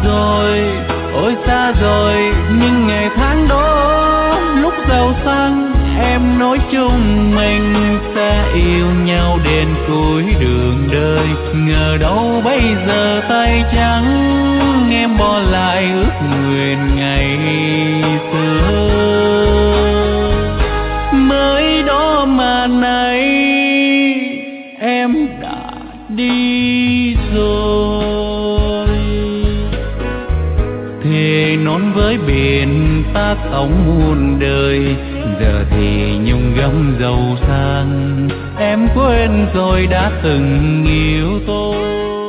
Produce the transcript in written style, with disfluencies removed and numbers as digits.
rồi, ôi xa rồi những ngày tháng đó lúc giàu sang. Em nói chung mình sẽ yêu nhau đến cuối đường đời, ngờ đâu bây giờ tay trắng em bỏ lại ước nguyện ngày xưa. Mới đó mà nay em đã đi rồi, thề non với biển ta sống muôn đời. Giờ thì nhung gấm giàu sang, em quên rồi đã từng yêu tôi.